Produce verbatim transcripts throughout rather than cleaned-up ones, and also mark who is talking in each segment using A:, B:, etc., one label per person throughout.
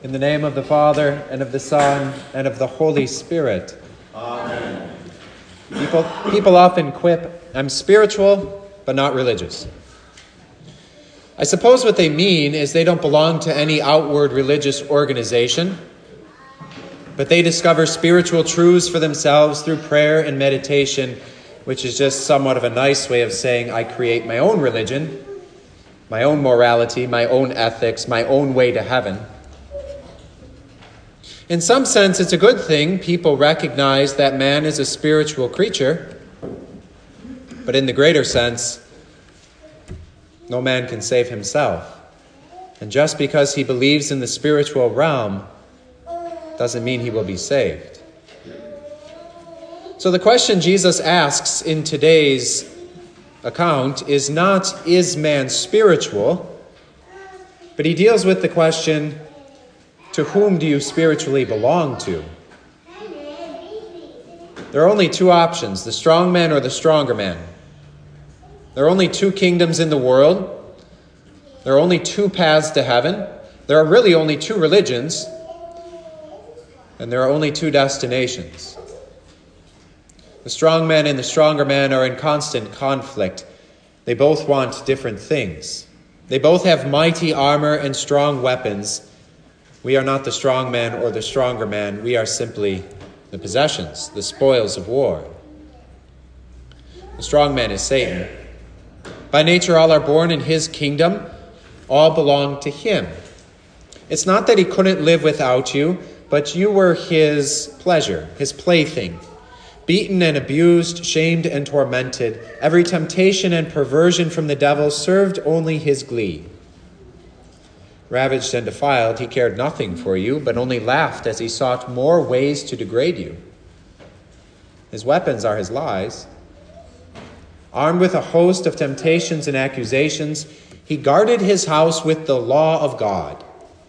A: In the name of the Father, and of the Son, and of the Holy Spirit.
B: Amen.
A: People, people often quip, I'm spiritual, but not religious. I suppose what they mean is they don't belong to any outward religious organization, but they discover spiritual truths for themselves through prayer and meditation, which is just somewhat of a nice way of saying I create my own religion, my own morality, my own ethics, my own way to heaven. In some sense, it's a good thing people recognize that man is a spiritual creature, but in the greater sense, no man can save himself. And just because he believes in the spiritual realm doesn't mean he will be saved. So the question Jesus asks in today's account is not, is man spiritual? But he deals with the question, to whom do you spiritually belong to? There are only two options, the strong man or the stronger man. There are only two kingdoms in the world. There are only two paths to heaven. There are really only two religions. And there are only two destinations. The strong man and the stronger man are in constant conflict. They both want different things. They both have mighty armor and strong weapons. We are not the strong man or the stronger man. We are simply the possessions, the spoils of war. The strong man is Satan. By nature, all are born in his kingdom. All belong to him. It's not that he couldn't live without you, but you were his pleasure, his plaything. Beaten and abused, shamed and tormented, every temptation and perversion from the devil served only his glee. Ravaged and defiled, he cared nothing for you, but only laughed as he sought more ways to degrade you. His weapons are his lies. Armed with a host of temptations and accusations, he guarded his house with the law of God.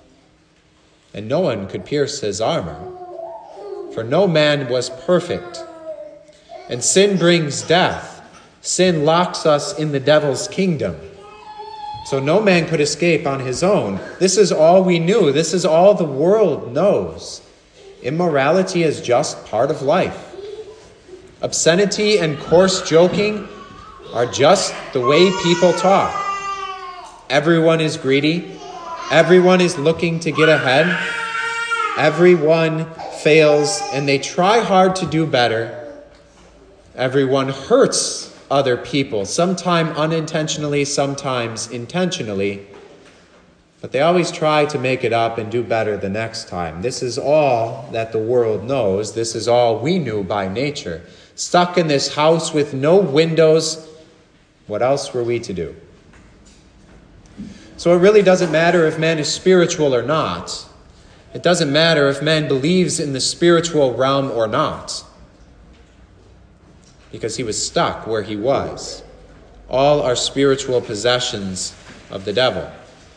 A: And no one could pierce his armor, for no man was perfect. And sin brings death. Sin locks us in the devil's kingdom. So no man could escape on his own. This is all we knew. This is all the world knows. Immorality is just part of life. Obscenity and coarse joking are just the way people talk. Everyone is greedy. Everyone is looking to get ahead. Everyone fails, and they try hard to do better. Everyone hurts other people, sometimes unintentionally, sometimes intentionally, but they always try to make it up and do better the next time. This is all that the world knows. This is all we knew by nature. Stuck in this house with no windows, what else were we to do? So it really doesn't matter if man is spiritual or not. It doesn't matter if man believes in the spiritual realm or not, because he was stuck where he was. All are spiritual possessions of the devil.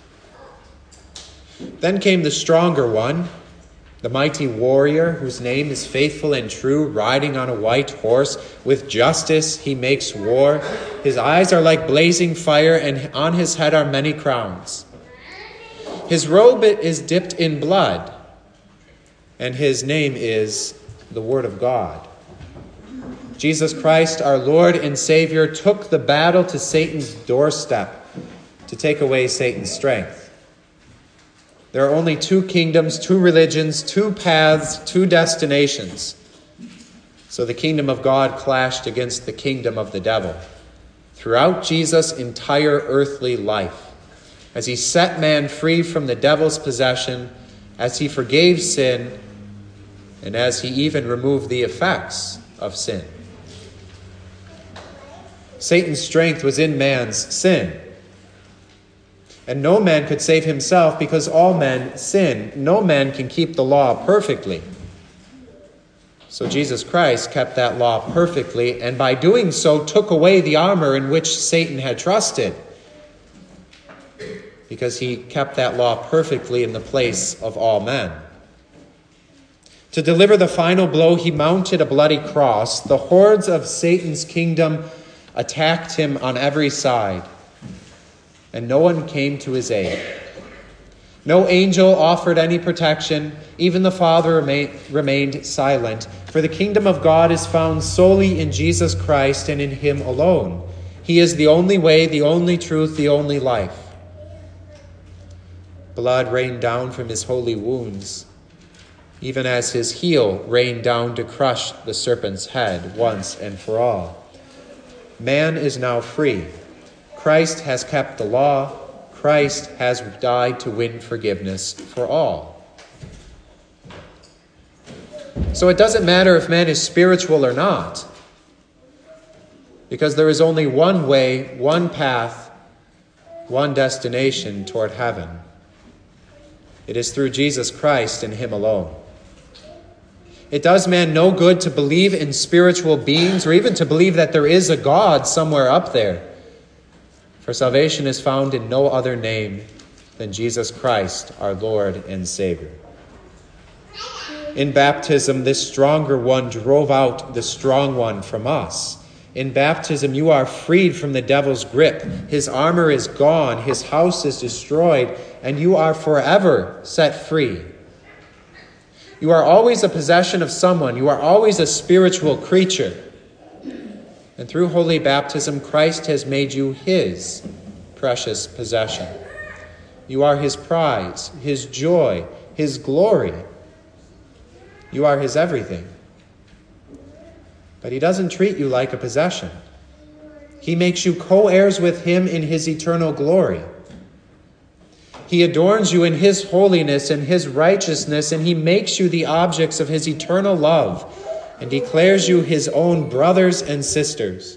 A: Then came the stronger one, the mighty warrior whose name is Faithful and True, riding on a white horse. With justice he makes war. His eyes are like blazing fire, and on his head are many crowns. His robe is dipped in blood, and his name is the Word of God. Jesus Christ, our Lord and Savior, took the battle to Satan's doorstep to take away Satan's strength. There are only two kingdoms, two religions, two paths, two destinations. So the kingdom of God clashed against the kingdom of the devil throughout Jesus' entire earthly life, as he set man free from the devil's possession, as he forgave sin, and as he even removed the effects of sin. Satan's strength was in man's sin. And no man could save himself because all men sin. No man can keep the law perfectly. So Jesus Christ kept that law perfectly, and by doing so took away the armor in which Satan had trusted, because he kept that law perfectly in the place of all men. To deliver the final blow, he mounted a bloody cross. The hordes of Satan's kingdom attacked him on every side, and no one came to his aid. No angel offered any protection. Even the Father remain, remained silent. For the kingdom of God is found solely in Jesus Christ and in him alone. He is the only way, the only truth, the only life. Blood rained down from his holy wounds, even as his heel rained down to crush the serpent's head once and for all. Man is now free. Christ has kept the law. Christ has died to win forgiveness for all. So it doesn't matter if man is spiritual or not, because there is only one way, one path, one destination toward heaven. It is through Jesus Christ and him alone. It does man no good to believe in spiritual beings or even to believe that there is a God somewhere up there. For salvation is found in no other name than Jesus Christ, our Lord and Savior. In baptism, this stronger one drove out the strong one from us. In baptism, you are freed from the devil's grip. His armor is gone, his house is destroyed, and you are forever set free. You are always a possession of someone. You are always a spiritual creature. And through holy baptism, Christ has made you his precious possession. You are his prize, his joy, his glory. You are his everything. But he doesn't treat you like a possession. He makes you co-heirs with him in his eternal glory. He adorns you in his holiness and his righteousness, and he makes you the objects of his eternal love and declares you his own brothers and sisters.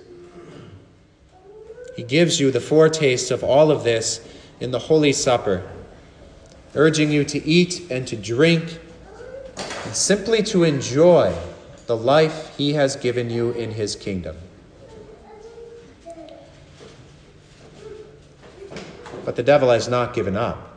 A: He gives you the foretaste of all of this in the Holy Supper, urging you to eat and to drink and simply to enjoy the life he has given you in his kingdom. But the devil has not given up.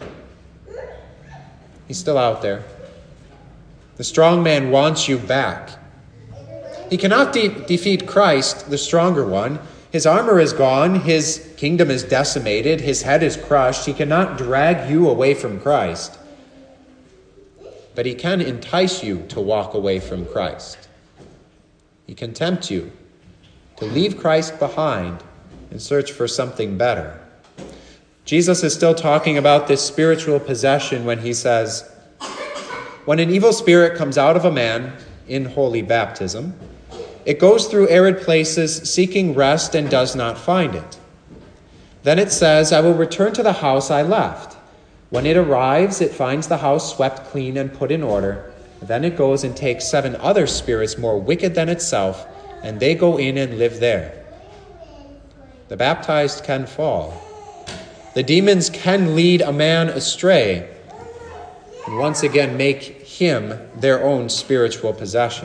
A: He's still out there. The strong man wants you back. He cannot de- defeat Christ, the stronger one. His armor is gone. His kingdom is decimated. His head is crushed. He cannot drag you away from Christ. But he can entice you to walk away from Christ. He can tempt you to leave Christ behind and search for something better. Jesus is still talking about this spiritual possession when he says, when an evil spirit comes out of a man in holy baptism, it goes through arid places seeking rest and does not find it. Then it says, I will return to the house I left. When it arrives, it finds the house swept clean and put in order. Then it goes and takes seven other spirits more wicked than itself, and they go in and live there. The baptized can fall. The demons can lead a man astray and once again make him their own spiritual possession.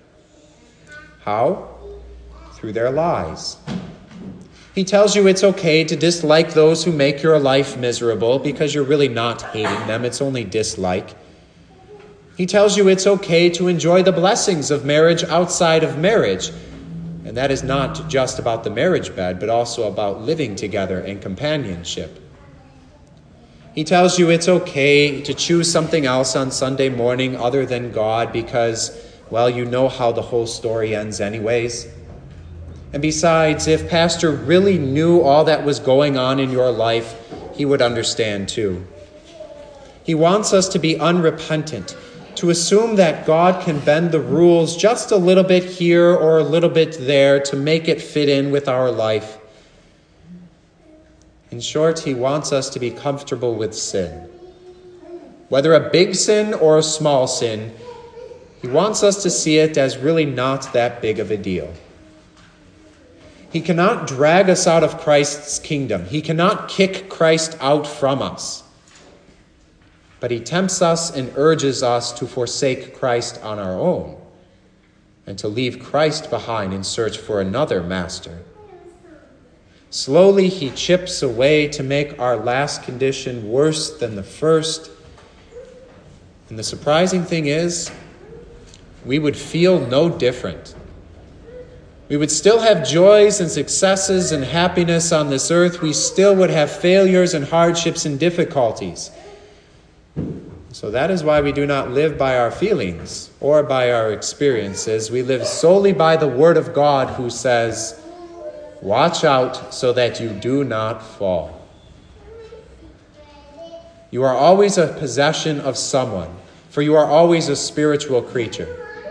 A: How? Through their lies. He tells you it's okay to dislike those who make your life miserable because you're really not hating them, it's only dislike. He tells you it's okay to enjoy the blessings of marriage outside of marriage. And that is not just about the marriage bed, but also about living together and companionship. He tells you it's okay to choose something else on Sunday morning other than God because, well, you know how the whole story ends anyways. And besides, if Pastor really knew all that was going on in your life, he would understand too. He wants us to be unrepentant, to assume that God can bend the rules just a little bit here or a little bit there to make it fit in with our life. In short, he wants us to be comfortable with sin. Whether a big sin or a small sin, he wants us to see it as really not that big of a deal. He cannot drag us out of Christ's kingdom. He cannot kick Christ out from us. But he tempts us and urges us to forsake Christ on our own and to leave Christ behind in search for another master. Slowly he chips away to make our last condition worse than the first. And the surprising thing is, we would feel no different. We would still have joys and successes and happiness on this earth. We still would have failures and hardships and difficulties. So that is why we do not live by our feelings or by our experiences. We live solely by the Word of God, who says, "Watch out so that you do not fall." You are always a possession of someone, for you are always a spiritual creature.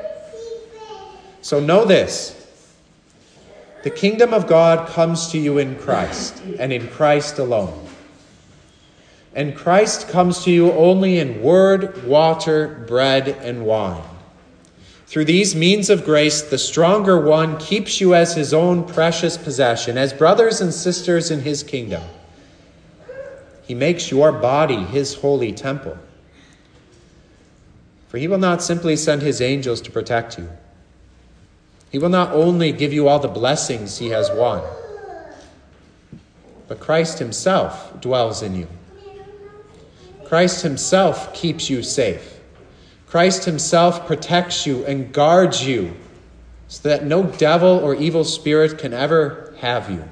A: So know this: the kingdom of God comes to you in Christ, and in Christ alone. And Christ comes to you only in word, water, bread, and wine. Through these means of grace, the stronger one keeps you as his own precious possession, as brothers and sisters in his kingdom. He makes your body his holy temple. For he will not simply send his angels to protect you. He will not only give you all the blessings he has won, but Christ himself dwells in you. Christ himself keeps you safe. Christ himself protects you and guards you so that no devil or evil spirit can ever have you.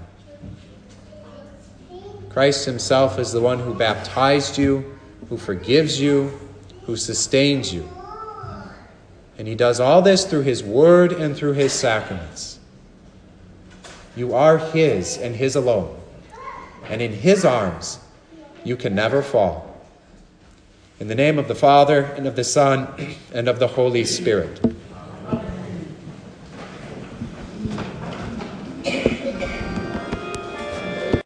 A: Christ himself is the one who baptized you, who forgives you, who sustains you. And he does all this through his word and through his sacraments. You are his and his alone. And in his arms, you can never fall. In the name of the Father, and of the Son, and of the Holy Spirit.